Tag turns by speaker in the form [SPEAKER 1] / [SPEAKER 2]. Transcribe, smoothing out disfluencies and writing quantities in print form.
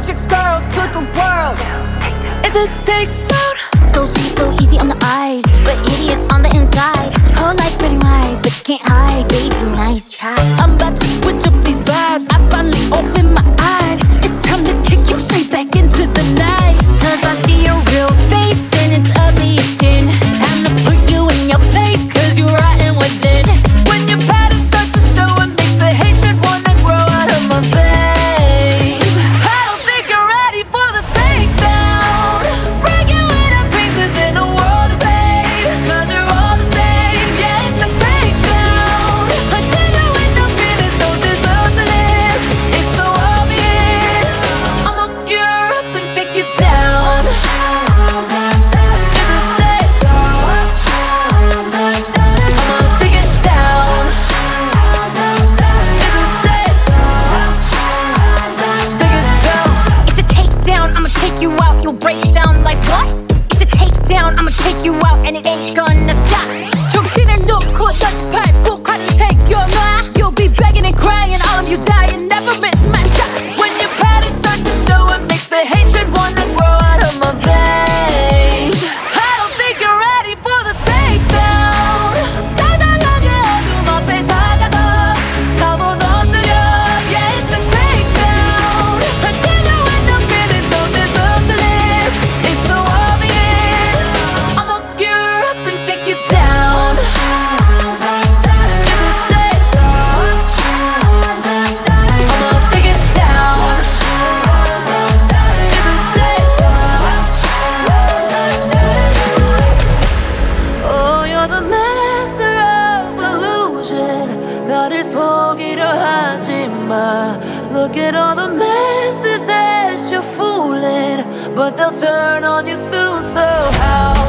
[SPEAKER 1] tricks girls to the world. It's a takedown.
[SPEAKER 2] So sweet, so easy on the eyes, but hideous on the inside. Whole life spreading lies, but you can't hide. Baby, nice try.
[SPEAKER 1] I'm about to switch up these vibes. I finally opened my eyes. It's time to kick you straight back into the night.
[SPEAKER 2] Cause I see your real face and it's ugly as sin.
[SPEAKER 1] Time to put you in your place, cause you're rotten within. When your patterns start to show, it makes the hatred wanna grow out of my veins. I don't think you're ready for the takedown. Break you into pieces in a world of pain, cause you're all the same. Yeah, it's a takedown. A dinner with no feelings don't deserve to live. It's so obvious. I'ma look you up and take you down.
[SPEAKER 2] You'll break down like what? It's a takedown, I'ma take you out and it ain't gonna stop.
[SPEAKER 1] 정신을 놓고 touch pad, kok하니 take your mind. You'll be begging and crying, all of you dying, never miss my shot. When your patterns start to show, it makes the hatred wanna grow out of my veins. I don't think you're ready for the takedown. 달달하게 어둠 앞에 다가서 다 무너뜨려. Yeah, it's a takedown. A dinner with no feelings don't deserve to live. It's so obvious. I'ma look you up and take you down. 나를 속이려 하지 마. Look at all the messes that you're fooling, but they'll turn on you soon. So how